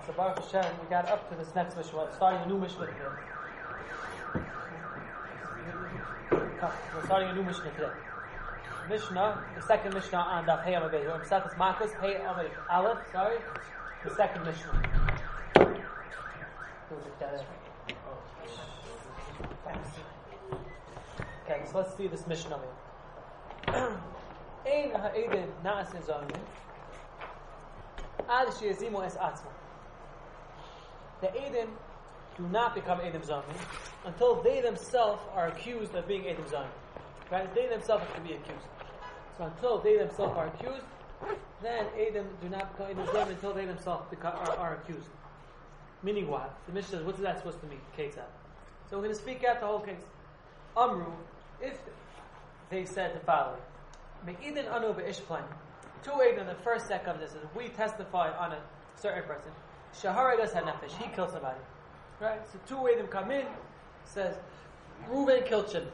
So Baruch Hashem, we got up to this next Mishnah. We're starting a new Mishnah today. We're starting a new Mishnah today. Mishnah, the second Mishnah on Daf Hey Amud Beis. We're in Masechus Makos Hey Amud Aleph. Sorry, the second Mishnah. Okay, so let's see this Mishnah. Ein ha'edin na'asin zomin ad sheyazimu es atzma. The Edom do not become Edom Zomin until they themselves are accused of being Edom Zomin. Right? They themselves have to be accused. So until they themselves are accused, then Edom do not become Edom Zomin until they themselves are accused. Meaning what? The Mishnah says, what is that supposed to mean? Case out. So we're going to speak out the whole case. Amru, if they said the following, Me'idin anu be'ishplain. Two Edom, the first set comes and says, we testify on a certain person. Shaharagas hanefesh, he killed somebody. Right? So two Edom come in, says, Reuven killed Shimon.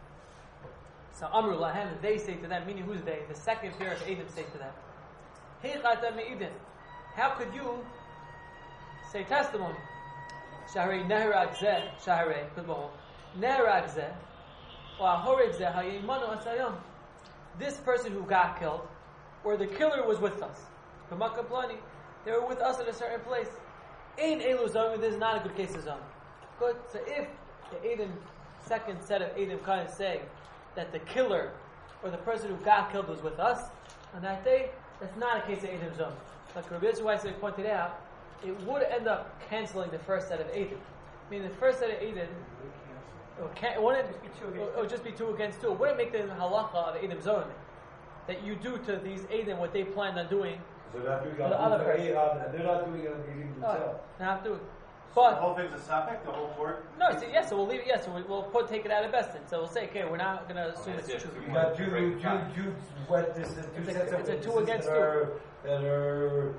So Amru lahem, they say to them, meaning who's they? The second pair of Edom say to them, Hey chata me'idin, how could you say testimony? Shaharei neherag zeh, shaharei, neherag zeh, or ahoreg zeh, hayimanu asayom. This person who got killed, or the killer was with us. B'makaplani, they were with us at a certain place. Ein elu zomin, this is not a good case of zomin. Good. So if the Edom, second set of Edom kind of say that the killer or the person who got killed was with us on that day, that's not a case of Edom zomin. Like Rabbi Yisrael pointed out, it would end up canceling the first set of Edom. I mean, the first set of Edom, it would just be two against two. It wouldn't make the halacha of Edom zomin that you do to these Edom what they planned on doing. So they're not doing the other person. They're not doing it on the Edom themselves. They're not doing it. So But the whole thing's a suffix, the whole court? no, so we'll leave it. Yes, so we'll take it out of Bestin. So we'll say, okay, we're not going to assume it's true. You got two witnesses, two sets of it's a two witnesses against that are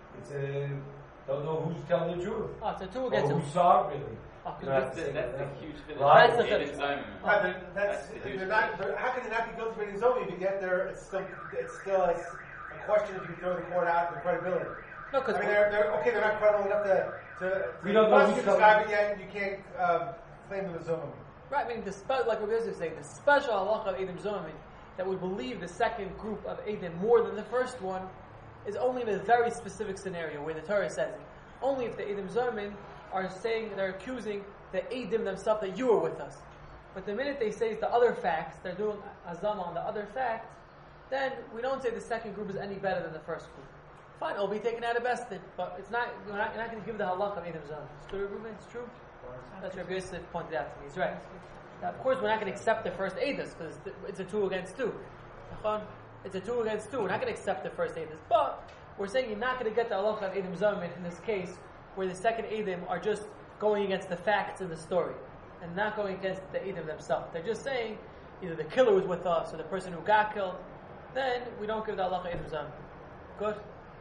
don't know who's telling the truth. Oh, it's a two against or two. who saw it really. That's the huge finish. Right. That's the Edom finish. Zomin. That's they're not. How can they not be guilty of any zoning? But yet it's still a question if you throw the court out the credibility. No, because I mean they're not credible enough to We don't know prosecute who's this guy, but yet you can't claim them as zoning. right. I mean, like Rabbi Yosef is saying, the special halacha of Edom Zomin that would believe the second group of Edom more than the first one is only in a very specific scenario where the Torah says it. Only if the Edom Zomin are saying, they're accusing the Edom themselves that you were with us. But the minute they say the other facts, they're doing azama on the other fact, then we don't say the second group is any better than the first group. Fine, it'll be taken out of Bestin, but it's not. You're not going to give the halakha of Edom Zomin. It's true, Ruben. It's true. That's what Rabbi Yosef pointed out to me. He's right. Now, of course, we're not going to accept the first Edom because it's a 2 against 2. It's a 2 against 2. We're not going to accept the first Edom, but we're saying you're not going to get the halakha of Edom Zomin in this case, where the second Edom are just going against the facts in the story and not going against the Edom themselves. They're just saying either the killer was with us or the person who got killed. Then we don't give the halakha Edom Zomin. Good.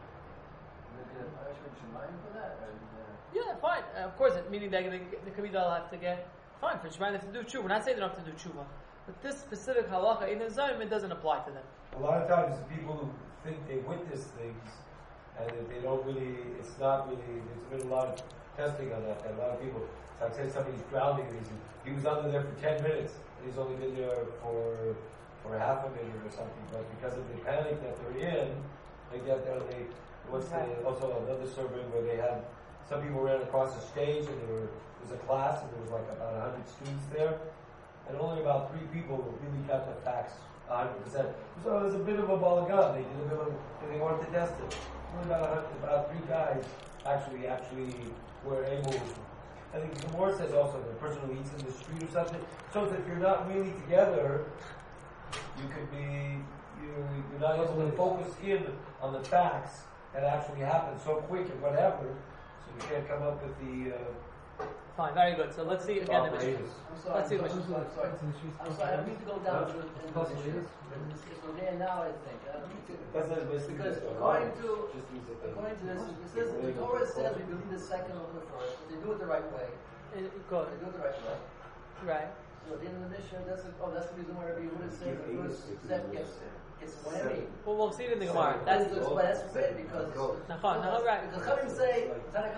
Yeah, fine. Of course, meaning that the Kavida will have to get fine for Shemai. They have to do tshuva. We're not saying they don't have to do tshuva, but this specific halacha in the Zayim doesn't apply to them. A lot of times, people who think they witness things and that they don't really, it's not really. There's been a lot of testing on that. And a lot of people, like say somebody's drowning, and he was under there for 10 minutes, and he's only been there for half a minute or something. But because of the panic that they're in, they get there. Also another survey where they had some people ran across the stage and there was a class and there was like about 100 students there, and only about 3 people really got the facts 100%. So it was a bit of a balagan. They did a bit of, they wanted to test it. Only about 3 guys actually were able. I think the Gemara says also the person who eats in the street or something. So if you're not really together, you could be you're not able to focus in on the facts that actually happened so quick and whatever. So you can't come up with the. Fine, very good. So let's see again the Mishnah. Let's see the Mishnah. I'm sorry, I need to go down to the Mishnah. So there now, I think. Because according to this, it says the Torah says we believe the second over the first, but they do it the right way. Go. They do it the right way. Right. So at the end of the Mishnah, that's the reason why Rabbi Yehuda says the first gets whammy. Well, we'll see it in the Gemara. That's weird because right. Because Chachamim say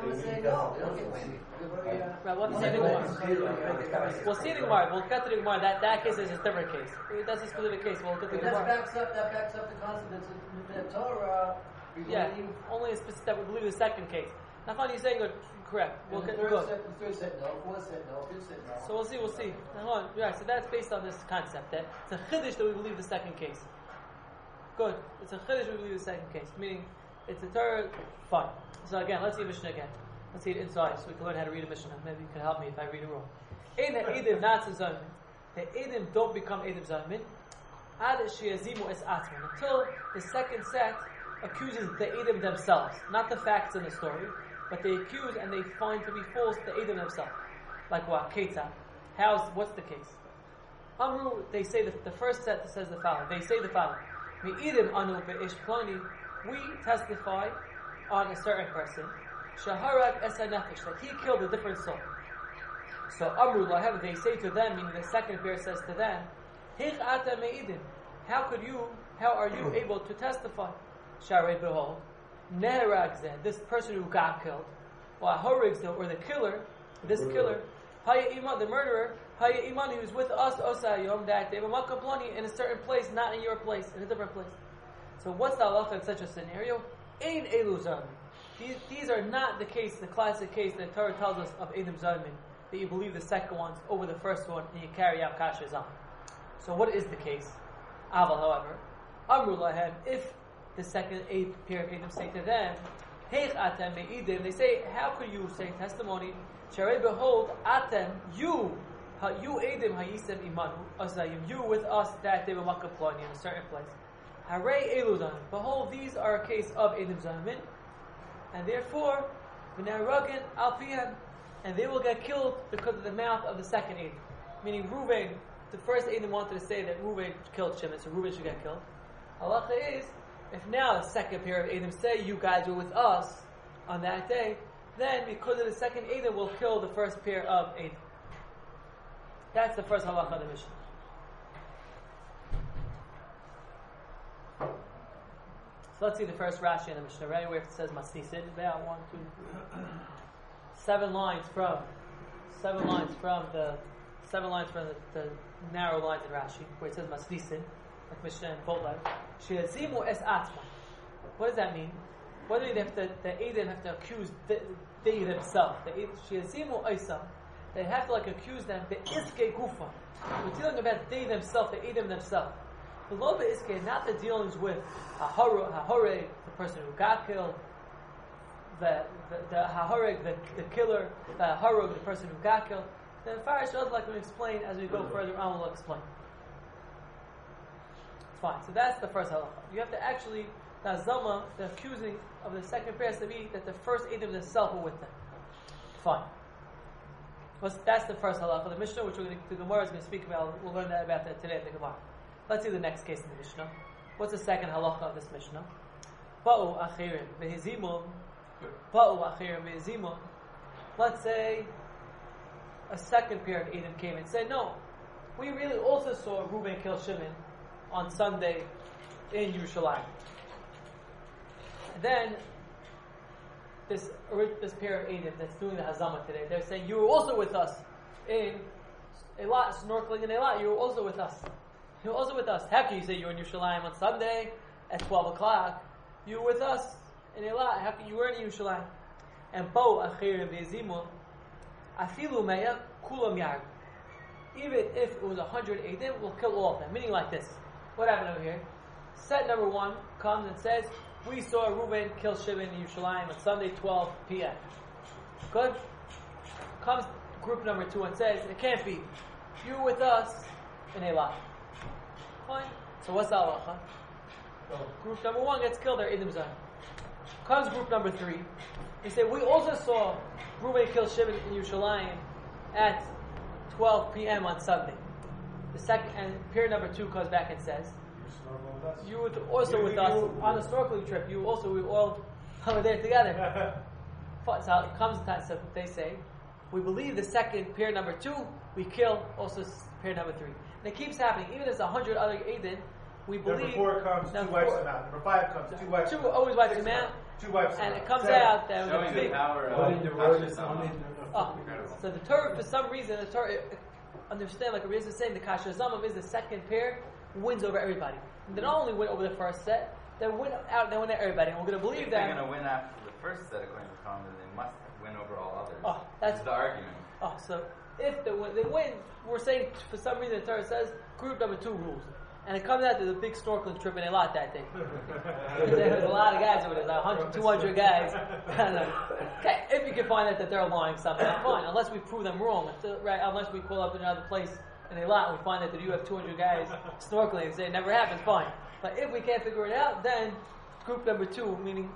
No, they don't get whammy. Right, we'll have to see the Gemara. We'll see the Gemara. We'll get to the Gemara. That case is a different case. That's a specific case. We'll get to the Gemara. That backs up the concept that Torah. Yeah, only a specific that we believe the second case. Now, funny, you're saying good. Correct. We'll get good. The third said no. Fourth said no. Fifth said no. So we'll see. Hold on. Yeah, so that's based on this concept that it's a chiddush that we believe the second case. Good. It's a chiddush we believe the second case. Meaning, it's a Torah. Fine. So again, let's see Mishnah again. Let's see it inside, so we can learn how to read a Mishnah. Maybe you can help me if I read it wrong. Ein ha'edim natzim zamin. The edim don't become edim zamin. Ad sheyazimu es atzman. Until the second set accuses the edim themselves, not the facts in the story, but they accuse and they find to be false the edim themselves. Like what? Ketzah. What's the case? Amru, they say the first set says the following. They say the following. Me'idim anu be'ish ploni. We testify on a certain person. Shaharag esa nefesh, that he killed a different soul. So Amru lahem, they say to them, meaning the second pair says to them, Hich ata me'idim. How are you able to testify? Sharei behold, neherag zeh, this person who got killed, or the killer, this killer, haya iman, the murderer, haya iman, he was with us, osayom, that day, in a certain place, not in your place, in a different place. So what's the halacha in such a scenario? Ein elu zamin. These are not the case, the classic case that Torah tells us of Edim Zamin, that you believe the second one's over the first one and you carry out Kasha Zam. So what is the case? Aval, however, Amru lahem, if the second pair of Edim say to them, Heich atem me'idim, they say, how could you say testimony? Sharei behold, atem, you Edim ha'yisem imanu, asayim, you with us that day were makaplani in a certain place. Harei elu zamin, behold, these are a case of Edim Zamin, and therefore, v'naragin al pihem, and they will get killed because of the mouth of the second Edom. Meaning Reuven, the first Edom wanted to say that Reuven killed Shimon, so Reuven should get killed. Halacha is, if now the second pair of Edom say, you guys were with us on that day, then because of the second Edom will kill the first pair of Edom. That's the first halacha of the Mishnah. So let's see the first Rashi in the Mishnah. Right where it says Masnisin, about 1, 2, 3, 7 lines from the narrow lines in Rashi, where it says Masnisin, like Mishnah and bold line. Sheyazimu es atma. What does that mean? What do they have to? The Edom have to accuse they themselves. Sheyazimu eisam. They have to accuse them. The iske gufa. We're dealing about they themselves, the Edom themselves. Below the iske, not the dealings with Hahoreg, the person who got killed, the Hahoreg, the killer, the Harog, the person who got killed. The Farish does like to explain as we go further on. We'll explain. Fine. So that's the first halacha. You have to actually the Zama, the accusing of the second pair has to be that the first Edom themselves were with them. Fine. That's the first halacha. The Mishnah, which the Gemara is going to speak about, we'll learn about that today in the Gemara. Let's see the next case in the Mishnah. What's the second halacha of this Mishnah? Ba'u achirim ve'hizimun. Let's say a second pair of Edom came and said, no, we really also saw Reuben kill Shimon on Sunday in Yerushalayim. And then this pair of Edom that's doing the Hazama today, they're saying, you were also with us in Eilat, snorkeling in Eilat, you were also with us. You were also with us. How can you say you were in Yerushalayim on Sunday at 12 o'clock? You were with us in Eilat. How can you were in Yerushalayim? And Bo Achirim Ve'zimun Afilu Meya Kulam Yag. Even if it was 100 Edom, we'll kill all of them. Meaning like this. What happened over here? Set number 1 comes and says, we saw Reuben kill Shimon in Yerushalayim on Sunday 12 p.m. Good? Comes group number 2 and says, it can't be. You were with us in Eilat. Fine. So what's the halacha? Group number 1 gets killed, they're Edom Zayin. Comes group number 3. They say, we also saw Reuben kill Shimon in Yerushalayim at 12 p.m. on Sunday. The second, and pair number 2 comes back and says, you were also with us on a snorkeling trip. We all were there together. So it comes time, so they say, we believe the second pair number 2, we kill also pair number 3. And it keeps happening. Even if there's 100 other Edom, we believe. Number 4 comes, 2 wipes them out. Number 5 comes, 2 wipes them out. 2 always wipes them out. 2 wipes. And it comes out that showing the power of so the Torah, for some reason, the Torah understand, like Rabbi is saying, the Kasher Zamam is the second pair wins over everybody. And they not only win over the first set, they win out. They win at everybody. And we're going to believe that they're going to win after the first set according to Talmud, they must win over all others. That's the argument. So if they win, we're saying for some reason the Torah says group number 2 rules. And it comes out to the big snorkeling trip in Eilat that day. There's a lot of guys over there, like 100, 200 guys. Okay, if you can find out that they're lying somehow, fine. Unless we prove them wrong. Unless we call up another place in Eilat and we find out that you have 200 guys snorkeling and say it never happened, fine. But if we can't figure it out, then group number 2, meaning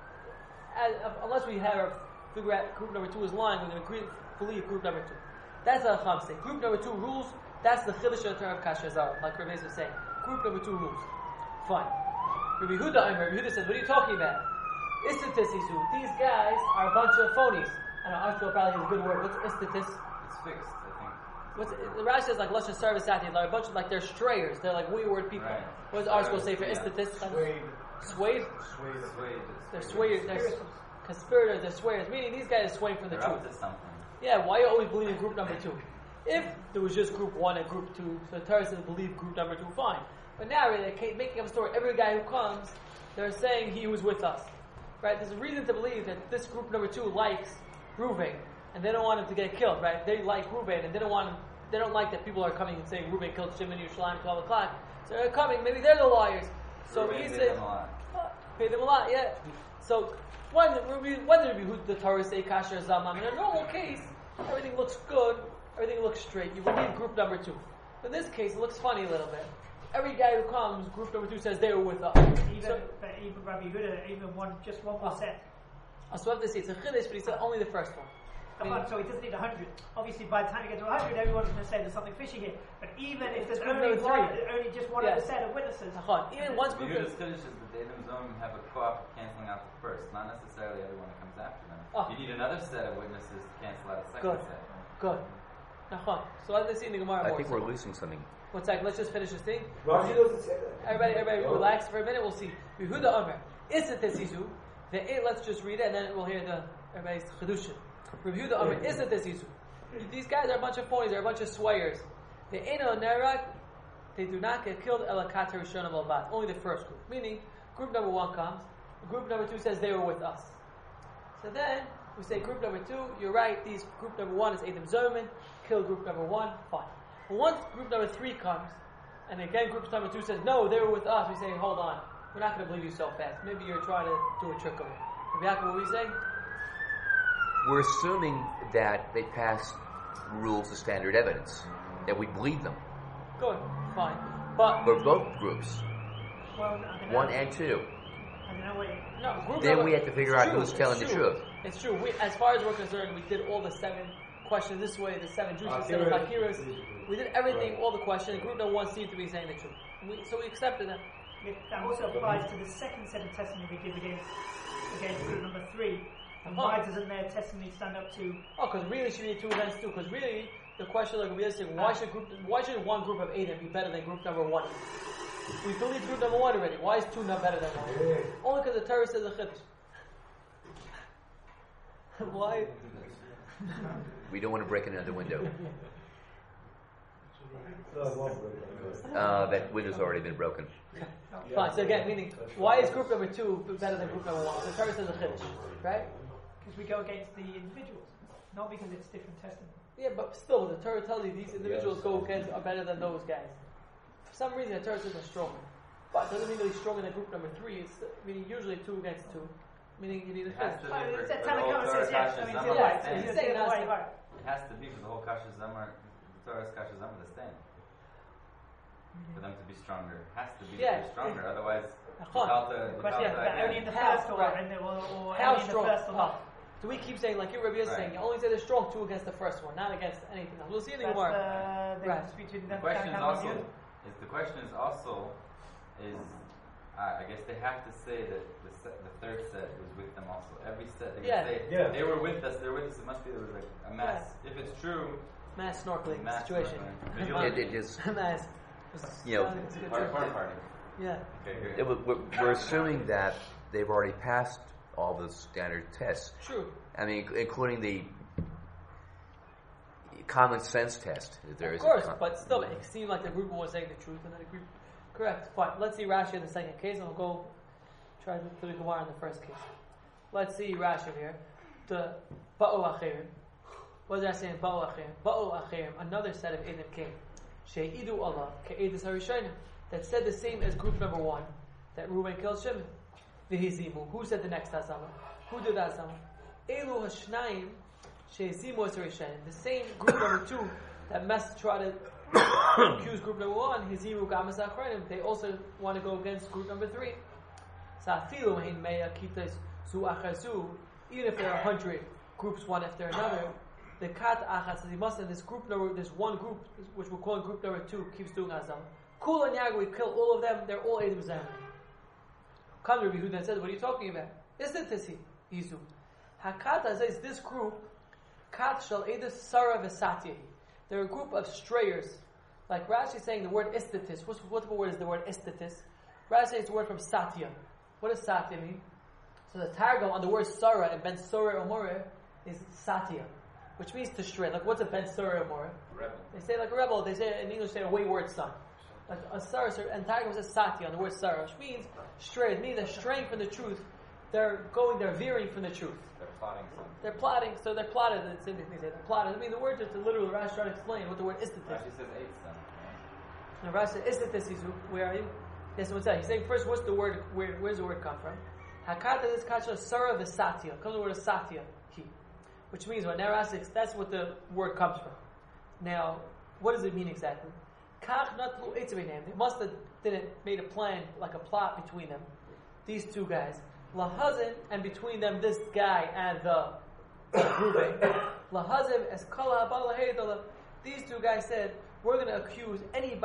unless we figure out group number 2 is lying, we're going to believe group number 2. That's what Chacham say. Group number 2 rules. That's the Chiddush of the Torah of Kasher Zara, like Rabbi was saying. Group number 2 rules. Fine. Rabbi Yehuda says, what are you talking about? Istatistisu. These guys are a bunch of phonies. I know Ashkel probably has a good word. What's istatis? It's fixed, I think. The Rashi says like Lashon service out here. They're a bunch of they're strayers. They're like wayward people. Right. What does Ashkel say for istatis? Swayed. They're swayed. They're conspirators. They're swayers. Meaning these guys are swaying from the truth. Up to something. Yeah, why you always believe in group number 2? If there was just group 1 and group 2, so the Torah says believe group number 2, fine. But now they're making up a story. Every guy who comes, they're saying he was with us. Right? There's a reason to believe that this group number 2 likes Reuven, and they don't want him to get killed, right? They like Reuven, and they don't like that people are coming and saying Reuven killed Shimon in Yerushalayim at 12 o'clock. So they're coming, maybe they're the liars. So he says, pay them a lot, yeah. So when the Torah say Kasher Zamam, in a normal case, everything looks good, everything looks straight. You would need group number 2. In this case, it looks funny a little bit. Every guy who comes, group number 2 says they were with us. Even Rabbi Yehuda, even just one more set. So I have to say it's a chiddush, but he said only the first one. So he doesn't need 100. Obviously, by the time you get to 100, everyone's going to say there's something fishy here. But even if there's only just one other set of witnesses, even once group Yehuda's chiddush is that the Edom Zomim have a co-op of canceling out the first, not necessarily everyone that comes after them. You need another set of witnesses to cancel out a second set. Good. So let's see in the Gemara. I think we're losing something. 1 second, let's just finish this thing. Rashi doesn't say that. Everybody relax for a minute, we'll see. Yehuda Omer. Isatesizu. Let's just read it and then we'll hear everybody's Chiddushim. Yehuda Omer. Isatesizu. These guys are a bunch of phonies, they're a bunch of swayers. The Eno Nerak, they do not get killed Elakater Rishon Albat. Only the first group. Meaning, group number 1 comes, group number 2 says they were with us. So then, we say group number 2, you're right, group number 1 is Edom Zomim, kill group number 1, fine. But once group number 3 comes, and again group number 2 says, no, they were with us, we say, hold on, we're not going to believe you so fast. Maybe you're trying to do a trick over it. Rabbi Yaakov, what were you saying? We're assuming that they pass rules of standard evidence, that we believe them. Good, fine. But for both groups, well, 1 and 2. Then we have to figure out who's telling the truth. It's true. As far as we're concerned, we did all the 7 questions this way, the 7 Jews, the 7 Bakiras. We did everything, all the questions. Group number 1 seemed to be saying the truth. So we accepted that. That also applies to the second set of testimony we give against group number 3. And why doesn't their testimony stand up to? Because really should be 2 against 2. Because really, the question like we are saying, why should one group of 8 be better than group number 1? We believe group number 1 already. Why is 2 not better than 1? Only because the Torah says a chiddush. Why? We don't want to break another window. That window's already been broken. Fine. So again, meaning, why is group number 2 better than group number 1? The Torah says a chiddush, right? Because we go against the individuals, not because it's different testimony. Yeah, but still, the Torah tells you these individuals are better than those guys. For some reason, the Torah says they're stronger. But it doesn't mean that he's stronger than group number 3. It's meaning usually 2 against 2. Meaning you need a chiddush. It has to be for the whole Kasher Zamar, the Torah's Kasher Zamar to stand. For them to be stronger. It has to be stronger, otherwise only in the first or how strong? Do we keep saying, like your Rabbi is saying, you only say they're strong 2 against the first one, not against anything else. We'll see in the Gemara. The question is also, I guess they have to say that the third set was with them also. Every set they say they were with us. They're with us. It must be there was like a mass. If it's true, mass snorkeling situation. It is. Mass. Party. Yeah. We're assuming that they've already passed all the standard tests. True. I mean, including the common sense test. Of course, but still, it seemed like the group was saying the truth, and then the group correct. Fine. Let's see Rashi in the second case, and we'll go try to do the Gemara in the first case. Let's see Rashi here. The Ba'u Achirim. What does that say in Ba'u Achirim? Ba'u Achirim, another set of Edom came. She'idu Allah, Ke'edis HaRishayim, that said the same as group number 1, that Reuben killed Shimon. V'hizimu, who said the next Hasama? Who did that Hasama? Elu Hashnayim, She'izimu HaRishayim, the same group number 2 that tried to accuse group number 1, Hizimu Gamas HaChrayim, they also want to go against group number 3. Sa'afilu Hein Meya Kitas Zu Achazu, even if there are 100 groups one after another, the Kat Achas, he must have this one group, which we're calling group number 2, keeps doing Azam. Kul and Yag, we kill all of them, they're all Edom Zayim. Come to Rabbi Yehuda and says, what are you talking about? Isn't this Yizu? Hakata says this group, Kat Shal Edus Sara Vesatyahi. They're a group of strayers. Like Rashi is saying the word istatis. What word is the word istatis? Rashi says the word from Satya. What does Satya mean? So the Targum on the word Sarah and Ben Surah Omoreh is Satya, which means to stray. Like what's a Ben Surah Omoreh? Rebel. They say like a rebel. They say in English, they say a wayward son. Like a Sarah, and Targum says Satya on the word Sarah, which means stray. It means they're straying from the truth. They're veering from the truth. They're plotting something. They're plotting. So they're plotted. It's in they're plotted. I mean, the word just literally Rashi trying to explain what the word istatis. Rashi says 8 son. Now Rashi says istatis. Where are you? Yes, what's that? He's saying first, what's the word? Where's the word come from? Hakata is kasha Sarah Vesatya. Comes the word Satya, which means what? Now Rashi, that's what the word comes from. Now, what does it mean exactly? Kach natlu etzavinam. They must have made a plan, like a plot between them. These two guys, Lahazim, and between them this guy and the Reuben. Lahazim as kala abala. These two guys said, we're going to accuse any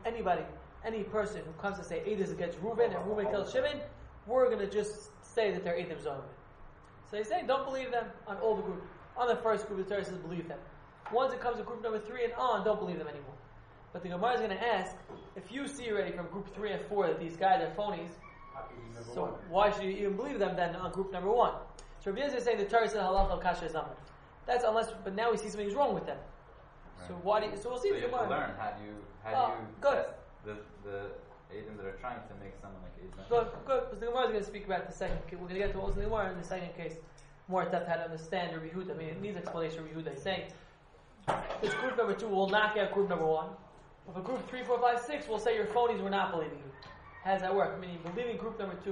person who comes to say Edom against Reuben and Reuben kills Shimon. We're going to just say that they're Edom Zohar. So he's saying, don't believe them on all the groups. On the first group, the Torah says believe them. Once it comes to group number 3 and on, don't believe them anymore. But the Gemara is going to ask, if you see already from group 3 and 4 that these guys are phonies, so why should you even believe them then on group number 1? So Rabbi Yehuda is saying the Torah says halacha al kasher zamar. That's but now we see something's wrong with them. Right. So we'll see the Gemara. You learn how do you test the Edom that are trying to make someone like Edom. Good. Because the Gemara is going to speak about the second case. We're going to get to also the Gemara in the second case. More depth how to understand Rabbi Yehuda. I mean, it needs explanation. Rabbi Yehuda. He's saying this group number 2 will knock out group number 1. If a group 3, 4, 5, 6 will say your phonies were not believing you. How does that work? I mean, you believe in group number 2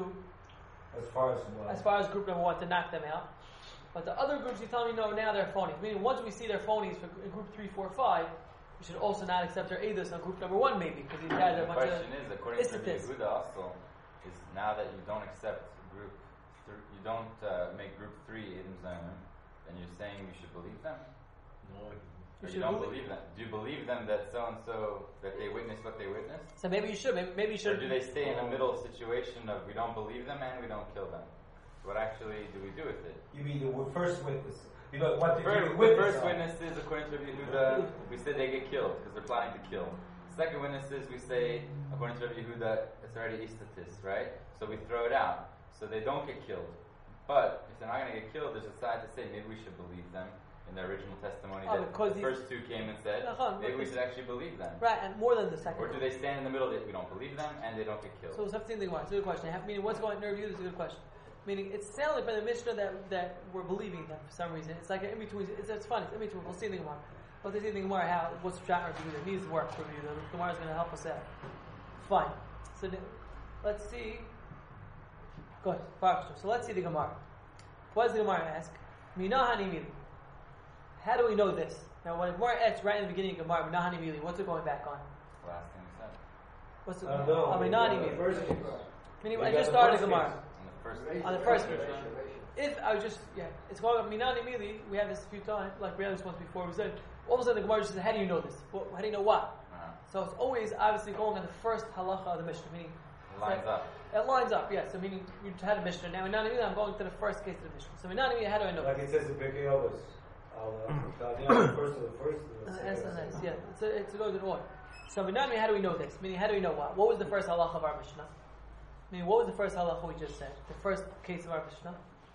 as far as group number 1 to knock them out. But the other groups you tell me no, now they're phonies. Meaning once we see their phonies in group 3, 4, 5, we should also not accept their edus on group number 1 maybe because these guys are a bunch of. The question is, according to Rabbi Yehuda also, is now that you don't accept group, you don't make group 3 Edom Zayim, then you're saying you should believe them? No. Or you don't believe them. Do you believe them that so and so that they witnessed what they witnessed? So maybe you should. Maybe you should. Or do they stay in the middle situation of we don't believe them and we don't kill them? What actually do we do with it? You mean the first witness? You know what the first witnesses, according to Rabbi Yehuda, we say they get killed because they're planning to kill. Second witnesses, we say according to Rabbi Yehuda, it's already istatis, right? So we throw it out, so they don't get killed. But if they're not going to get killed, there's a side to say maybe we should believe them. In their original testimony, that the first 2 came and said, maybe we should actually believe them. Right, and more than the second. Or do they stand in the middle that we don't believe them and they don't get killed? So something to it's a good question. Meaning, what's going to review? This is a good question. Meaning, it sounds like by the Mishnah that we're believing them for some reason. It's like an in between. It's funny. It's in between. We'll see the Gemara. But there's the Gemara what's the chat review that needs work for review. The Gemara is going to help us out. Fine. So let's see. Good. So let's see the Gemara. What does the Gemara ask? Minahani mili. How do we know this? Now, when Gemara asks right in the beginning of Gemara, Minahani mili, what's it going back on? Last thing we said. What's the Minahani mili? Meaning, I just started Gemara. On the first case. If I was just, it's going on Minani Mili, we have this a few times, like we had this once before, we said, all of a sudden the Gemara just says, how do you know this? How do you know what? So it's always obviously going on the first halacha of the Mishnah, meaning it lines up. It lines up, yes. So meaning you had a Mishnah. Now Minani Mili, I'm going to the first case of the Mishnah. So Minani Mili, how do I know? Like it says in Pirkei Avos. Yeah, it's a good order. So Minani, how do we know this? Meaning, how do we know what? What was the first halacha of our Mishnah? Meaning, what was the first halacha we just said? The first case of our Mishnah?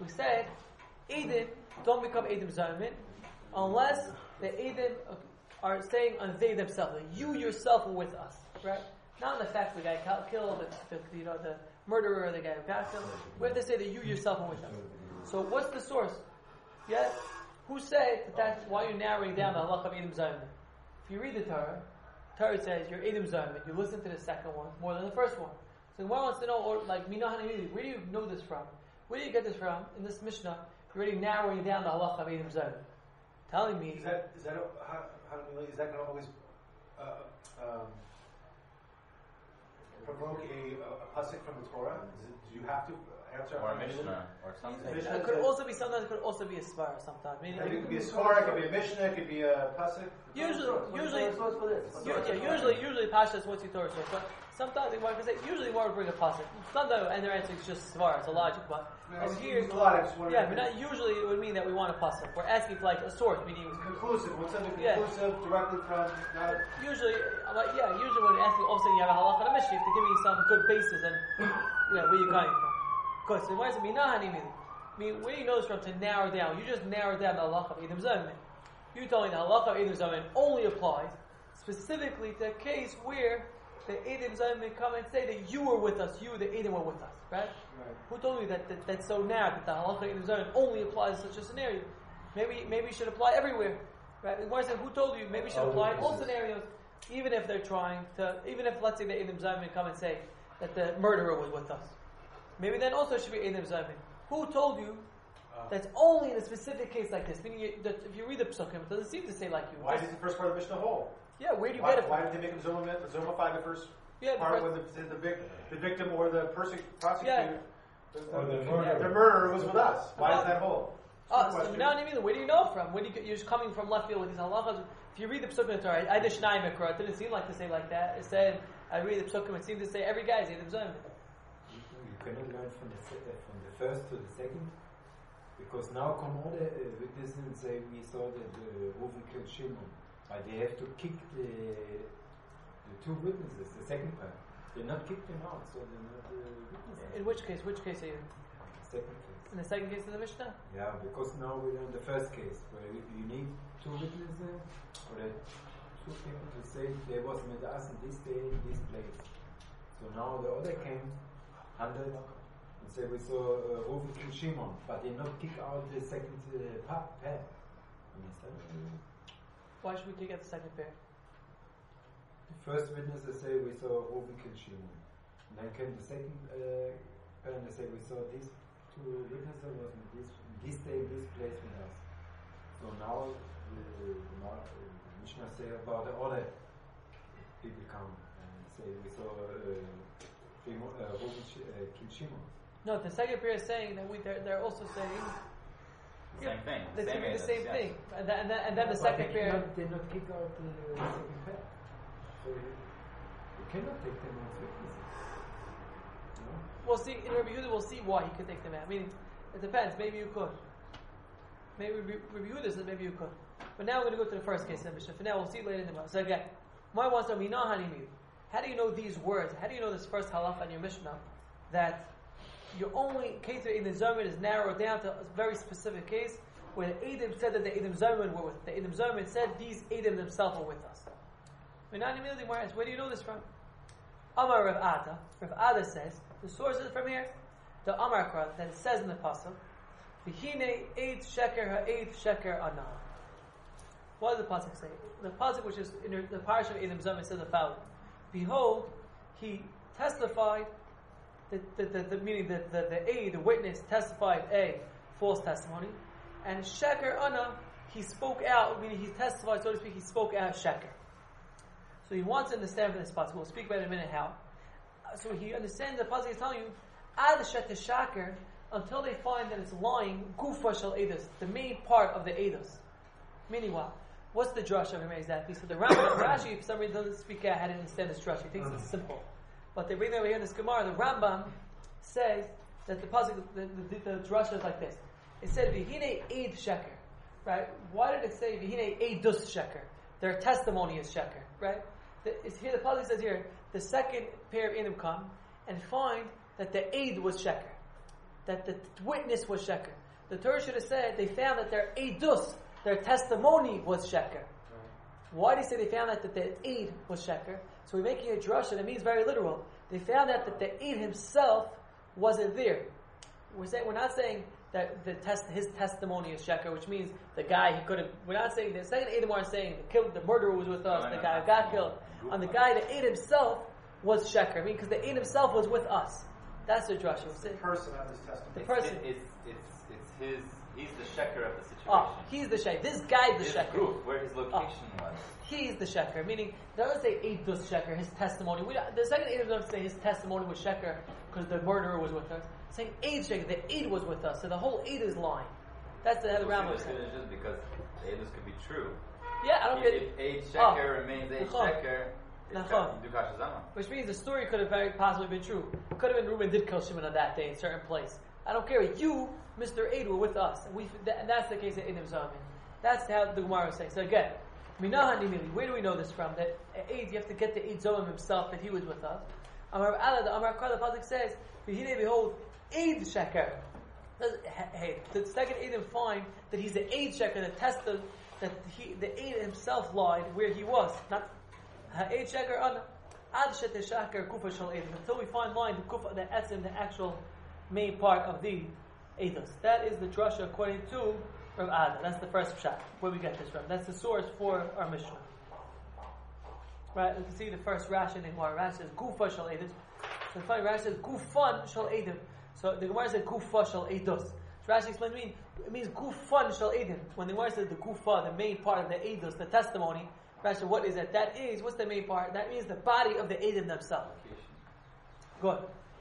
who said, Eidim don't become Eidim Zaymin unless the Eidim are saying on they themselves, like you yourself were with us, right? Not the fact the guy killed, the murderer, the guy who got killed. We have to say that you yourself were with us. So what's the source? Yes, who said that that's why you're narrowing down the halach of Eidim Zaymin? If you read the Torah says you're Eidim Zaymin. You listen to the second one more than the first one. So one wants to know, or like Minah, where do you know this from? Where do you get this from? In this Mishnah, you're already narrowing down the halach of Eidim Zaymin. Telling me is that going to always provoke a pasuk from the Torah? Do you have to answer or a Mishnah or something? It could also be sometimes. It could also be a svara. Sometimes it could be a svara. It could be a Mishnah. It could be a pasuk. Usually, Pasha is what's your Torah source, but sometimes the Gemara can say. Usually, the Gemara would bring a pasuk. Sometimes, and their answer is just svara. It's a logic, but here, but not usually. It would mean that we want a pasuk. We're asking for like a source, meaning conclusive. What's something conclusive directly from? Usually when asking, also you have a halacha and a mishnah, you have to give me some good basis and where you're coming from. Because the Gemara says, where do you know this from to narrow down? You just narrow down the halacha of Eidim Zaymin. You told me the halacha of Eidim Zaymin only applies specifically to a case where the Eidim Zaymin come and say that you were with us, you, the Eidim, were with us, right? Who told you that's so narrow, that the halacha of Eidim Zaymin only applies in such a scenario? Maybe it should apply everywhere, right? The Gemara said, who told you? Maybe it should apply in all scenarios, even if they're trying to, even if, let's say, the Eidim Zaymin come and say that the murderer was with us. Maybe then also it should be Eidim Zaymin. Who told you that's only in a specific case like this? Meaning that if you read the Psukim, it doesn't seem to say like you. Why is the first part of the Mishnah whole? Yeah, where do you get it from? Why did they make him zomify the first part when the victim or the prosecutor or the murderer was with us? Why is that whole? So now where do you know from? You're just coming from left field with these halachas. If you read the Psukim in the Torah, I did Shnai Mikra. It didn't seem like to say like that. It said, I read the Psukim, it seemed to say every guy is Eidim Zaymin. You cannot learn from the first to the second, because now come all the witnesses and say we saw that Reuven killed Shimon, but they have to kick the two witnesses. The second time, they not kick them out, so they're not witnesses. In which case? Which case are you? Second case. In the second case of the Mishnah? Yeah, because now we're in the first case where you need two witnesses or two people to say there was with us in this day in this place. So now the other came 100 and say we saw Reuven kill Shimon, but they not kick out the second pair. Understand? Why should we kick out the second pair? The first witnesses say we saw Reuven kill Shimon, and then came the second pair and they say we saw these two witnesses was in this day in this place with us. So now the Mishnah say about the other people come and say we saw Reuven Shimon. No, the second pair is saying that they're also saying the same thing. They're saying the same thing, and then the second pair. They not kick out the second pair, so you cannot take them as witnesses. No? We'll see in Rabbi Yehuda. We'll see why he could take them out. Meaning, it depends. Maybe you could. Maybe Rabbi Yehuda says maybe you could. But now we're going to go to the first case of the Mishnah. For now, we'll see later in the month. So again, my wants to know how do you know these words? How do you know this first halacha in your Mishnah that your only case in the Zaymin is narrowed down to a very specific case where the Eidim said that the Eidim Zaymin were with. The Eidim Zaymin said these Eidim themselves were with us. Where do you know this from? Amar Rav Ada. Rav Ada says the source is from here. The Amar Kra that it says in the pasuk, "V'hine eid sheker ha'eid sheker anah." What does the pasuk say? The pasuk, which is in the parasha of Eidim Zaymin, says the following: "Behold, he testified." Meaning the aid, the witness, testified a false testimony, and sheker ana, he spoke out, meaning he testified, so to speak, he spoke out sheker. So he wants to understand from this pasuk. We'll speak about it in a minute how. So he understands the pasuk is telling you, ad shet shaker, until they find that it's lying, gufa shel edus, the main part of the edus. Meaning what? What's the drush of him exactly? So the Rambam, Rashi, for some reason, doesn't speak out how to understand this drush. He thinks it's simple. But they bring over here in this Gemara, the Rambam says that the pasuk, the drasha is like this. It said, "V'hine eid sheker," right? Why did it say "V'hine eidus sheker"? Their testimony is sheker, right? Here the pasuk says here, the second pair of Eidim come and find that the eid was sheker. that the witness was sheker. The Torah should have said they found that their edus, their testimony, was sheker. Why do you say they found out that the aid was sheker? So we're making a drasha that means very literal. They found out that the aid himself wasn't there. We're not saying that his testimony is sheker, which means the guy he could have. We're not saying the second Edom are saying the murderer was with us, the guy who got killed. On the guy, the aid himself was sheker. I mean, because the aid himself was with us. That's the drasha. The person of his testimony. The person. It's his. He's the sheker of the situation. Oh, he's the sheker. This guy's the sheker. Proof where his location was. He's the sheker. Meaning, it doesn't say Eid does sheker, his testimony. The second Eid doesn't say his testimony was sheker because the murderer was with us. It's saying Eid sheker, the Eid was with us. So the whole Eid is lying. That's the Rambam says. Just because the Eidus could be true. Yeah, I don't get it. If Eid sheker remains Eid sheker, which means the story could have very possibly been true. It could have been Reuben did kill Shimon on that day in a certain place. I don't care. You, Mr. Eid, were with us. And that's the case of Eidim Zamin. That's how the Gemara is saying. So again, where do we know this from? That Eid, you have to get the Eid Zomim himself, that he was with us. Amar Allah, the Amar Kar, the Pasuk says, behold, Eid Sheker. Hey, the second Eidim find that he's the Eid Sheker, the test of, that the Eid himself lied where he was. Not Eid Sheker on Ad Shet Sheker Kufa Shal Eidim. Until we find lying, the Kufa, the Etzim, the actual main part of the Eidos. That is the drasha according to Rav Ada. That's the first pshat. Where we get this from? That's the source for our Mishnah. Right? You can see the first Rashi in the Gemara. Rashi says Gufa shal Eidim. So the final Rashi says Gufan shal Eidim. So the Gemara said Gufa shal Eidos. So Rashi explained it means Gufan shal Eidim. When the Gemara says the Gufa, the main part of the Eidos, the testimony, Rashi, what is that? That is, what's the main part? That means the body of the Eidim themselves. Good.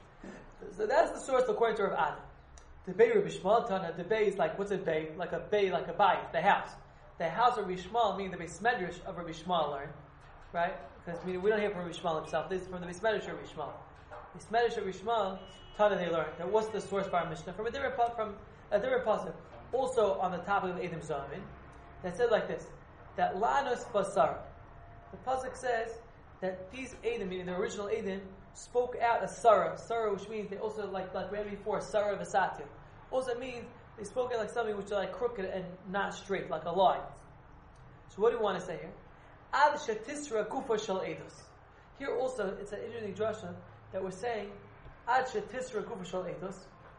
So that's the source according to Rav Ada. The Bay Rabbi Shmuel Tana, the Bay is like, what's a Bay? Like a Bay, like a bayit, the house. The house of Rabbi Shmuel, meaning the Beis Medrash of Rabbi Shmuel learned, right? Because we don't hear from Rabbi Shmuel himself, this is from the Beis Medrash of Rabbi Shmuel. Beis Medrash of Rabbi Shmuel, Tana they learned. That what's the source for our Mishnah? From a different pasuk, also on the topic of Eidim Zamin, that said like this, that Lanus Basar. The pasuk says that these Eidim, meaning the original Eidim, spoke out a Sarah, which means they also, like we had before, Sarah Vasatim. Also means they spoke out like something which is like crooked and not straight, like a lie. So what do we want to say here? Ad Shetisra Kufa Shal Eidos. Here also, it's an interesting drasha that we're saying, Ad Shetisra Kufa Shal Eidos,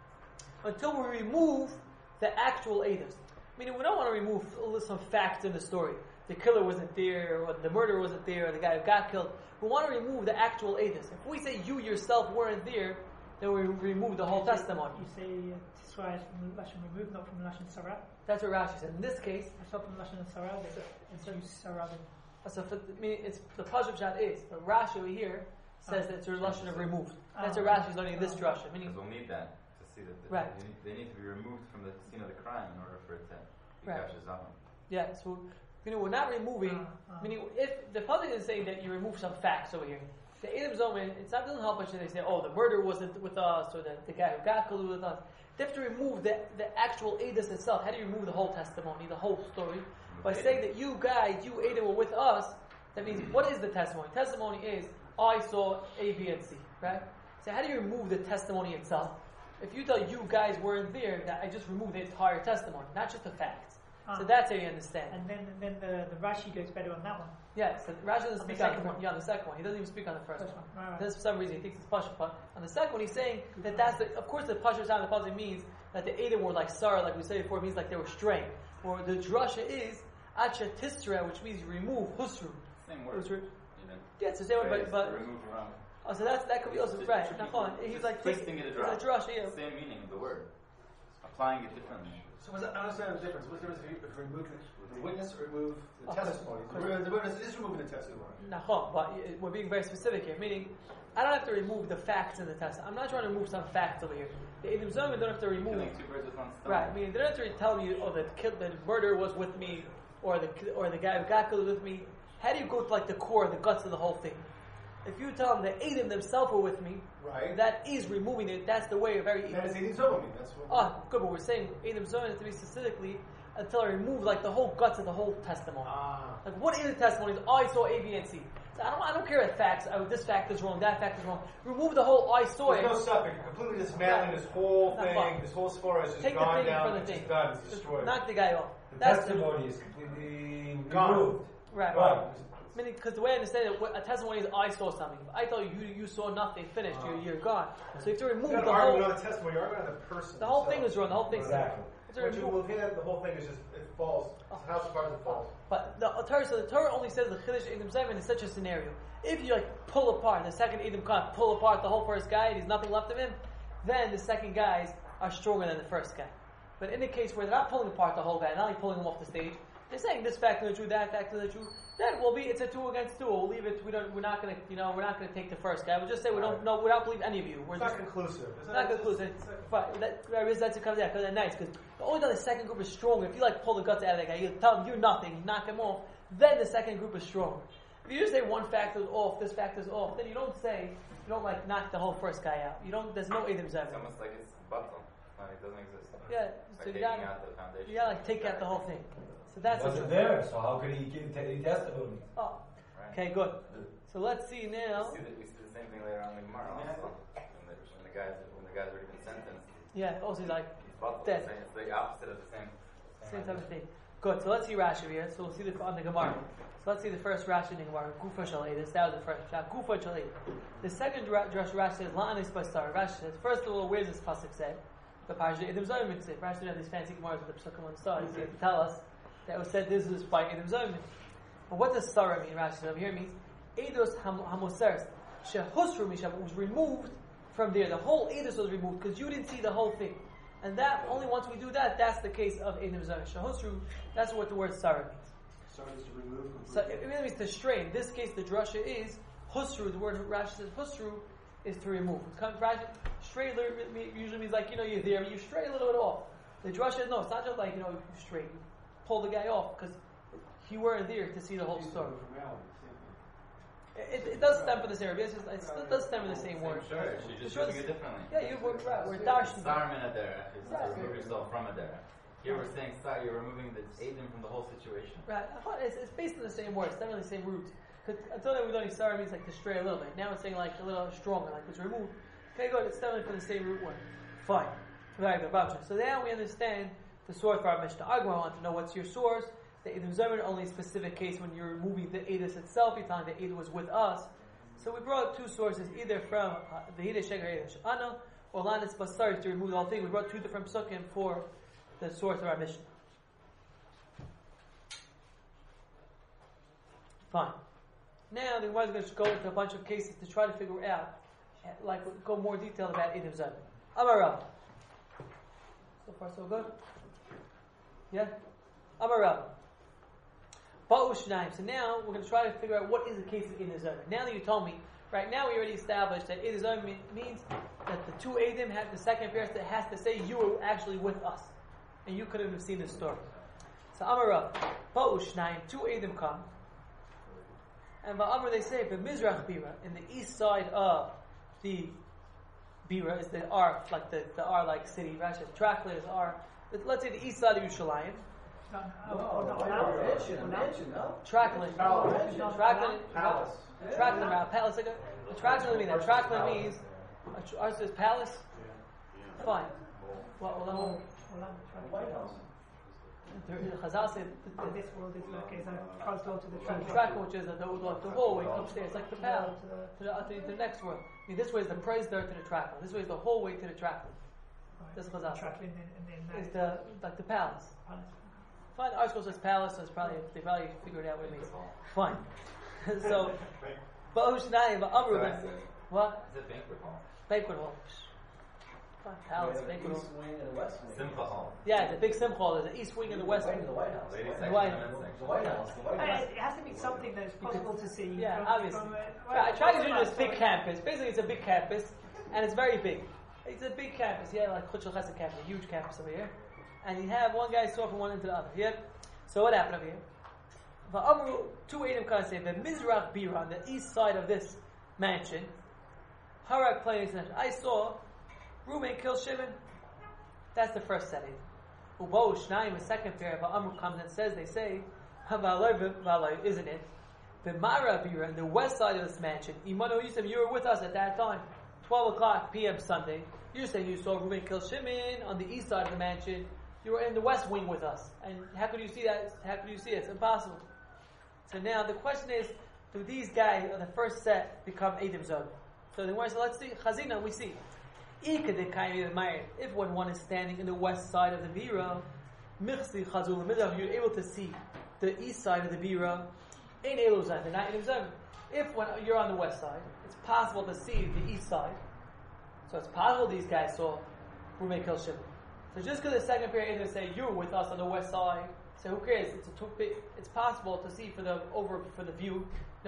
until we remove the actual Eidos. Meaning we don't want to remove some facts in the story. The killer wasn't there, or the murderer wasn't there, or the guy who got killed. We want to remove the actual Eidos. If we say you yourself weren't there, then we remove the whole testimony. You say Tisra is from Lashon removed, not from Lashon Sarah? That's what Rashi said. In this case, it's not from Lashon Sarah, it's from Sarah. So it's the Pashup Shad is, but Rashi over here says that it's a Lashon of removed. That's what Rashi's learning this drasha. Because we'll need that to see that they need to be removed from the scene of the crime in order for it to be Kashazama. Yeah, so we're not removing. Meaning, if the public is saying that you remove some facts over here, the Eidim Zomin, it doesn't help much that they say, oh, the murderer wasn't with us, or the guy who got killed was with us. They have to remove the actual Eidos itself. How do you remove the whole testimony, the whole story? By saying that you guys, you Eidim, were with us, that means, what is the testimony? Testimony is, I saw A, B, and C, right? So how do you remove the testimony itself? If you tell you guys weren't there, that I just removed the entire testimony, not just the facts. So that's how you understand. And then the Rashi goes better on that one. Yeah, so Rashi doesn't speak on the second one. He doesn't even speak on the first one. Right. Because for some reason he thinks it's Pasha. But on the second one, he's saying that that's of course the Pasha sound of the Pasha means that the Eidim were like Sarah, like we said before, it means like they were straying. Or the drasha is Acha Tisra, which means remove, Husru. Same word. Husru. Yeah, it's the same word, but remove from. Oh, so that could be also right. He's like twisting it a drasha, yeah. Same meaning of the word. Applying it differently. So I don't understand the difference. What's the difference if you remove the witness or remove the testimony? The witness is removing the testimony. No, but we're being very specific here. Meaning, I don't have to remove the facts in the test. I'm not trying to remove some facts over here. The Eidim Zomin don't have to remove. Killing two birds with one stone. Right. Meaning, they don't have to tell me, oh, the murderer was with me, or the guy who got killed was with me. How do you go to like the core, the guts of the whole thing? If you tell them the Eidim themselves were with me, right, that is removing it. That's the way of very. That is Eidim Zomin. That's what. Good, but we're saying Eidim Zomin to be specifically until I remove like the whole guts of the whole testimony. Like what is the testimony? I saw A, B, and C. So I don't care if facts. This fact is wrong. That fact is wrong. Remove the whole I saw it. There's no suffix. You're completely dismantling this whole thing. This whole score is just gone down. It's just done. It's destroyed. Knock the guy off. The testimony is completely removed. Right. Meaning, because the way I understand it, a testimony is I saw something. If I told you saw nothing, finished, you're gone. So you have to remove the whole. You're not the testimony. You're arguing on the person. The whole thing is wrong. The whole thing's exactly. Once you move in, the whole thing is just it falls. The house of cards it falls. But the Torah only says the Chiddush Eidim Zayman is such a scenario. If you pull apart the second Eidim can't pull apart the whole first guy, and there's nothing left of him, then the second guys are stronger than the first guy. But in the case where they're not pulling apart the whole guy, not only pulling him off the stage, they're saying this fact is true, that fact is true. Then it's a 2 against 2. We'll leave it. We're not going to take the first guy. We'll just say we don't believe any of you. It's not conclusive. It's not conclusive. But that's comes out because they're nice. Because the only time the second group is stronger, if you pull the guts out of that guy, you tell him you're nothing, you knock him off. Then the second group is strong. If you just say one fact is off, this fact is off, then you don't knock the whole first guy out. You don't. There's no Eidim Zayman. It's almost like it's bottom. It doesn't exist. Yeah. So you got to take out the whole thing. So that's wasn't there, so how could he give any testimony? Oh, okay, good. So let's see now. We see the same thing later on in Gemara also. When the guy's already been sentenced. Yeah, also he's dead. It's the opposite of the same type of thing. Good. So let's see Rashi here. So we'll see on the Gemara. So let's see the first Rashi in the Gemara. Gufa Shalayis. That was the first. Gufa Shalayis. The second Rashi says La'anis Basar. Rashi says first of all, where's this pasuk say? The Parashat Eidim Zayman say. Rashi didn't have these fancy Gemaras with the psukim on the side. He's here to tell us that was said this is by Eidim Zayman. But what does Sarah mean? Rashi says over here means Eidos Hamoseres Shehusru Misham was removed from there. The whole Eidos was removed because you didn't see the whole thing. And that only once we do that, that's the case of Eidim Zayman. Shehusru, that's what the word Sarah means. Sarah is to remove. So it really means to strain. In this case, the drasha is Husru. The word Rashi says Husru is to remove. Stray usually means you're there, you stray a little bit off. The drasha is no, it's not just you stray. You pull the guy off because you weren't there to see the whole story. It does stem from the same word. It does stem from the same word. Sure, you're just using it differently. Yeah, we're dashing. Sarmin Adara is to remove yourself from Adara. Here we're saying you're removing the Eidim from the whole situation. Right. It's based on the same word. It's definitely the same root. Until then, we don't use Sarah means to stray a little bit. Now it's saying a little stronger, it's removed. Okay, good. It's definitely from the same root word. Fine. Very good. So now we understand the source for our Mishnah. I want to know what's your source. The Eidim Zayman only a specific case when you're removing the Eidos itself. You're telling the Eidos was with us. So we brought two sources, either from the Hidesh Sheker Eidosh Ana or Lanis Basar to remove the whole thing. We brought two different psukim for the source of our Mishnah. Fine. Now the Gemara is going to go into a bunch of cases to try to figure out, go more detailed about Eidim Zayman. Amarav. So far so good? Yeah? Amarav. Ba'ushnaim. So now we're going to try to figure out what is the case of Eidim Zayman. Now that you told me, right now we already established that Eidim Zayman means that the two Eidim have the second appearance that has to say you were actually with us. And you couldn't have seen the story. So Amarav. Ba'ushnaim. Two Eidim come. And Ba'amr they say, but Mizrach Bira, in the east side of the Bira is the R, the R like city, Rashi, Trakla is R. Let's say the east side of Yerushalayim. Trakla. Palace. Trakla means that. Trakla means, ours says palace. Fine. White House. Chazal said this world is transferred to the track, which is the hallway upstairs, like the path to the next world. I mean, this way is the praise there to the track. This way is the hallway to the track. This Chazal is the palace. Fine. Our school says palace, so they probably figured out what it means. Fine. So, what? It's a banquet hall. Banquet hall. Palace, banquet hall. East wing and the west wing. Simcha hall. Yeah, the big Simcha hall. There's the east wing and the west wing. The White House. The White House. It has to be something that's possible to see. Yeah, obviously. I tried to do this big campus. Basically, it's a big campus, and it's very big. It's a big campus. Yeah, like Chutz Shel Chesed campus, a huge campus over here. And you have one guy saw from one end to the other. Yeah. So what happened over here? Two Eidim kind of say the Mizrach Bira on the east side of this mansion. Harak playing this mansion. I saw Reuben kill Shimon. That's the first setting. Ubo Shnaim, the second pair. But Amr comes and says, they say, isn't it? Mara Bira, in the west side of this mansion, Imano Yisem, you were with us at that time, 12 o'clock p.m. Sunday. You're saying you saw Reuben kill Shimon on the east side of the mansion. You were in the west wing with us. And how could you see that? How could you see it? It's impossible. So now the question is, do these guys of the first set become Eidim Zog? So then let's see, Chazina, we see. If when one is standing in the west side of the Bira, you're able to see the east side of the Bira, in Eluzan, they're not Eidim Zog. If when you're on the west side, it's possible to see the east side. So it's possible these guys saw Reuben kill Shimon. So just because the second pair either say you were with us on the west side, so who cares? It's possible to see from the view,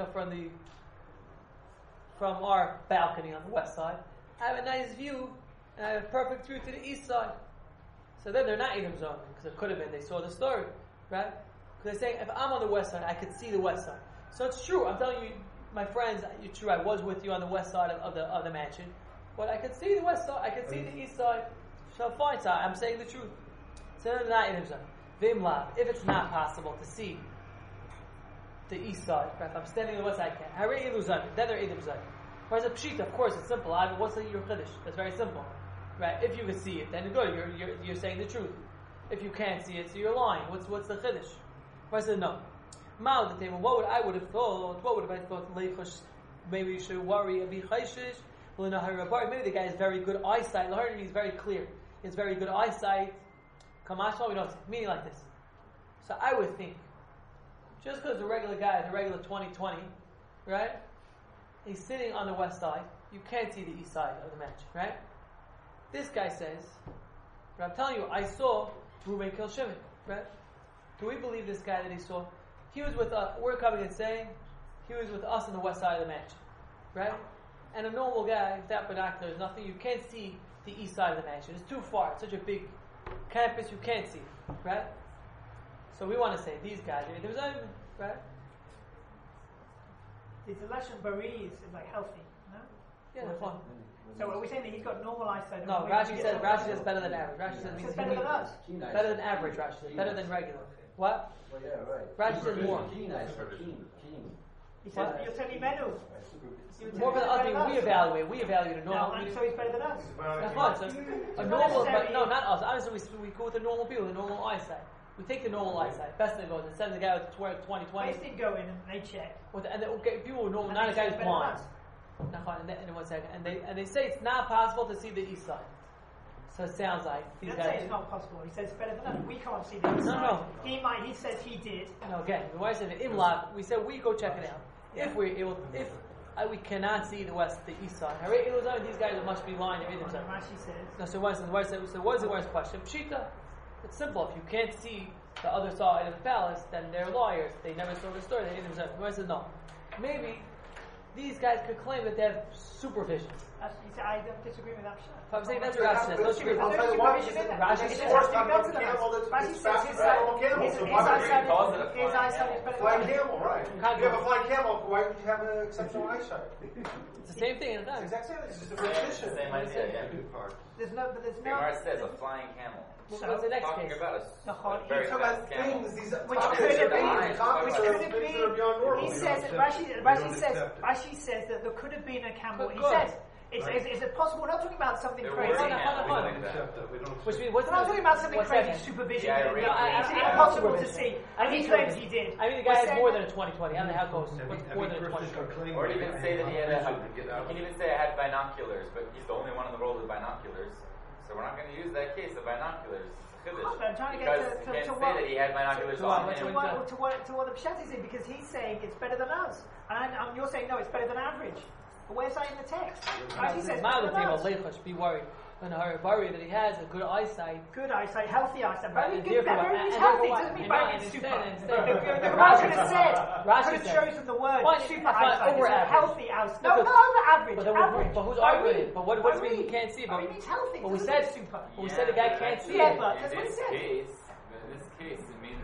from our balcony on the west side. I have a nice view, and I have a perfect view to the east side. So then they're not Eidim Zog, because it could have been they saw the story, right? Because they're saying if I'm on the west side, I could see the west side. So it's true. I'm telling you, my friends, it's true. I was with you on the west side of the mansion, but I could see the west side. I could see the east side. So fine, so I'm saying the truth. So they're not Eidim Zog. Vimlav, if it's not possible to see the east side, right? If I'm standing on the west side, I can. Harei Eluzan, then they're Eidim Zog. Whereas a pshita, of course, it's simple. What's your chiddush? That's very simple, right? If you can see it, then good. You're saying the truth. If you can't see it, so you're lying. What's the chiddush? Whereas no. Mal the table. What would I thought? What would I thought? Maybe you should worry. Maybe the guy has very good eyesight. Lahar means very clear. He has very good eyesight. Kamashma, we don't see. Meaning like this. So I would think, just because the regular guy has a regular 20/20, right? He's sitting on the west side. You can't see the east side of the mansion, right? This guy says, but I'm telling you, I saw Reuben kill Shimon, right? Do we believe this guy that he saw? He was with us. We're coming and saying he was with us on the west side of the mansion, right? And a normal guy without binoculars, nothing. You can't see the east side of the mansion. It's too far. It's such a big campus. You can't see, right? So we want to say these guys. There was only, right? It's a lashon bari is like healthy, no? Yeah, that's fine. So are we saying that he's got normal eyesight? No, Rashi says better than average. Rashi says means better than us. Better than average. Rashi says better than regular. What? Well, yeah, right. Rashi says more. Keen. He says you're telling menu. More than us. We evaluate a normal. No, so he's better than us. That's fine. So a normal, but no, not us. Honestly, we go with the normal people, the normal eyesight. We take the normal eyesight. Best thing goes and send the guy with 20/20. They did go in and they check. And people were normal. Not a guy who's blind. In 1 second, and they say it's not possible to see the east side. So it sounds like these guys. Say it's not possible. He says it's better than us. We can't see the east side. No. He says he did. No, again, the wife said Imlav. We said we go check it out. Yeah. If we're able, we cannot see the east side. These guys must be lying. Rashi says. No, so what is the worst question? Pshita. It's simple. If you can't see the other side of the palace, then they're liars. They never saw the story. They themselves. The says no. Maybe these guys could claim that they have supervision. I don't disagree with that. I'm saying that's what Rashi says. Don't agree. I'll tell you what. Rashi says. Rashi says his eyesight is better. Flying camel, right? If you have a flying camel, why would you have an exceptional eyesight? It's the same thing. It's exactly the same. It's just a repetition. Same idea. Yeah. There's no. Gemara says a flying camel. So what's the next talking case? about a very fast camel. Which could have been. He says Rashi says that there could have been a camel. He says. Is it possible? We're not talking about something crazy. Which means, we're not talking about something crazy, supervision. It's impossible to see. And he claims he did. I mean, the guy has more than a 20/20. I don't know how it goes. More than a 20/20. Or even say that he had he can even say I had binoculars, but he's the only one in the world with binoculars. So we're not going to use that case of binoculars. I'm trying to get to what, say that he had binoculars on him. To what the Pshat is in, because he's saying it's better than us. And you're saying no, it's better than average. But where's that in the text? He says be worried. And worry that he has a good eyesight. Good eyesight, healthy eyesight. Very good. Very healthy. Doesn't mean very super. The Rashi could have said, could have chosen the word super eyesight. Over average. Healthy eyesight. No, not over average. But who's arguing? But what does it mean he can't see? But it means healthy. But we said super. But we said the guy can't see. Yeah, but that's what he said. In this case, it means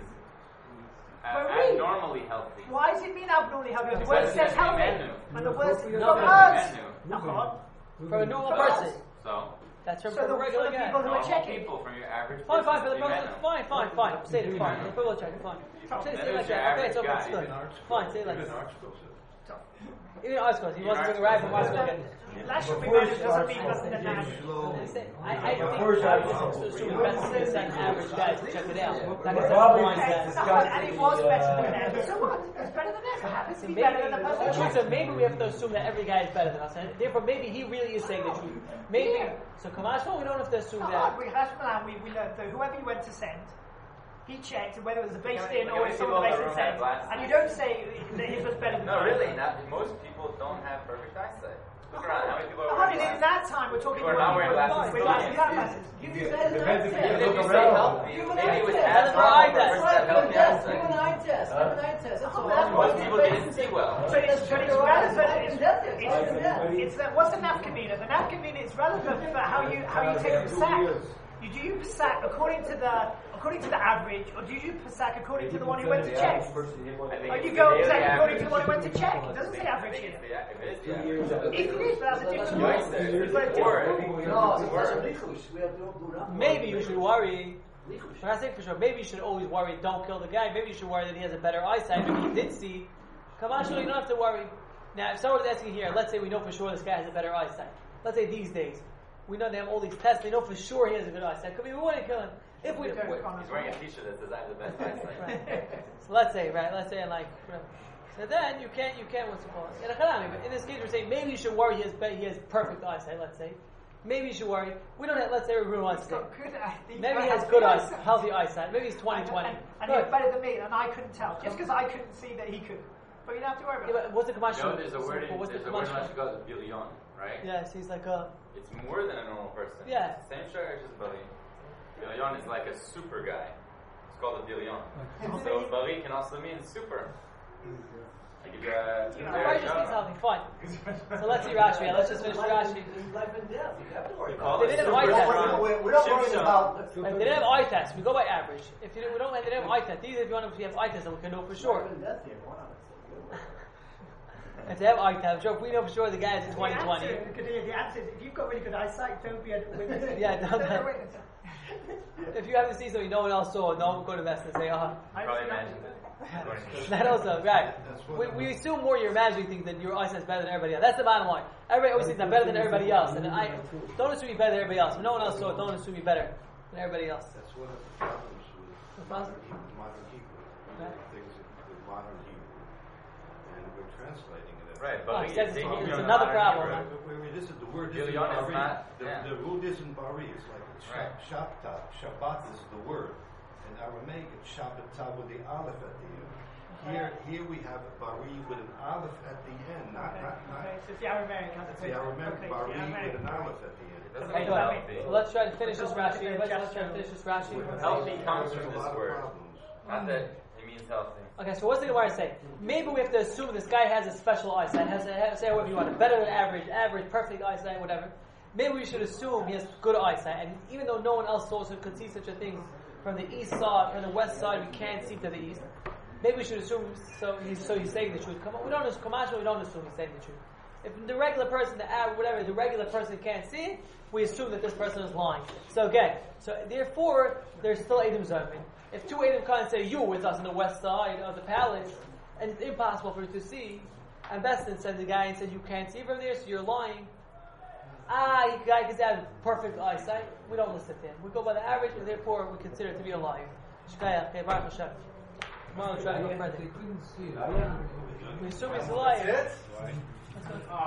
abnormally healthy. Why does it mean abnormally healthy? The word says healthy. And the word from us. For a normal person. So? That's from the regular guy. People who are checking. People from your average. Fine, for the person. Fine. Say it, fine. The people check, fine. Say it like that. Okay, so it's good. Fine, say it like that. Even art schools, he wasn't doing a rag from art school again. Last should be managed doesn't mean nothing than that. I think I would just assume the best thing is send average guys to check it out. And it was better than them. So what? It's better than them. It happens to be better than the person. So maybe we have to assume that every guy is better than us. And therefore, maybe he really is saying the truth. Maybe. So Kamashma, we don't have to assume that. We learned that whoever you went to send, he checked whether it was a based in or someone based in sent. And you don't say that his was better than no, really, not. Most people don't have perfect eyesight. Look around, how many people are wearing glasses? In that time, we're talking about not wearing glasses. Give me maybe it was as for eye test. Give an eye test. Most people didn't see well. But it's relevant. It's what's the nafkamina? The nafkamina is relevant for how you take the sack. Do you sack according to the average, or do you sack according to the one who went to check? Or you go sack according to the one who went to check? It doesn't say average here. It is, but that's a different Maybe you should worry. When I say for sure, maybe you should always worry, don't kill the guy. Maybe you should worry that he has a better eyesight. Maybe he did see. Come on, you don't have to worry. Now, if someone's asking here, let's say we know for sure this guy has a better eyesight. Let's say these days. We know they have all these tests. They know for sure he has a good eyesight. Could be we wouldn't kill him. If we, he's wearing a T-shirt that says I have the best eyesight. Right. So let's say, like, so then you can't what's it called? In this case, we're saying maybe you should worry he has perfect eyesight. Let's say, maybe you should worry. We don't have. Let's say everyone wants to say maybe he has good eyesight, healthy eyesight. Maybe he's 20/20. And he's better than me, and I couldn't tell just because I couldn't see that he could. But you don't have to worry about it. But what's the commercial? No, there's a word in Hashgacha, billion, right? Yes, he's like a. It's more than a normal person. Yeah. Same share as Bali. Billion is like a super guy. It's called a billion. So Bali can also mean super. Like if Rashi just means something. Fine. So let's see Rashi. Let's just finish Rashi. Life and death. You have to worry. They didn't have eye test. We're not worrying about. They didn't have eye test. We go by average. If you don't, they didn't have eye test. These, if you want to have eye test, then we can know for sure. If they have eye test, if we know for sure the guy is in 20/20. The answer is if you've got really good eyesight, don't be a witness. Yeah, don't. If you haven't seen something no one else saw, no one go to Vest and say, Probably imagined it. That also, right. We assume more you're imagining things than your eyesight is better than everybody else. That's the bottom line. Everybody always thinks I'm better than everybody else. And I don't assume you're better than everybody else. When no one else saw it, don't assume you're better than everybody else. That's one of the problems with modern Hebrew. Right. Things with modern Hebrew. And we're translating it. Right, but it's another problem. This is the word isn't Bari. The root isn't Bari. It's like Shabbat is the word. In Aramaic, it's Shabbatah with the aleph at the end. Here we have Bari with an aleph at the end. Not. So it's the Aramaic. It's the Aramaic Bari with an aleph at the end. Okay, so let's try to finish this Rashi. Let's try to finish this Rashi. Healthy comes from this word. Not that it means healthy. Okay, so what's the Gemara say? Maybe we have to assume this guy has a special eyesight. Say whatever you want, better than average, perfect eyesight, whatever. Maybe we should assume he has good eyesight, and even though no one else also could see such a thing from the east side, from the west side, we can't see to the east. Maybe we should assume he's saying the truth. We don't assume he's saying the truth. If the regular person, the regular person can't see, we assume that this person is lying. So therefore, there's still Edom Zomin. If two Edom come and say, you with us on the west side of the palace, and it's impossible for you to see, and Bestin sends the guy and says, you can't see from there, so you're lying. You guy can have perfect eyesight. We don't listen to him. We go by the average, and therefore we consider it to be a lie. Tomorrow we'll try to go further. We assume he's a liar.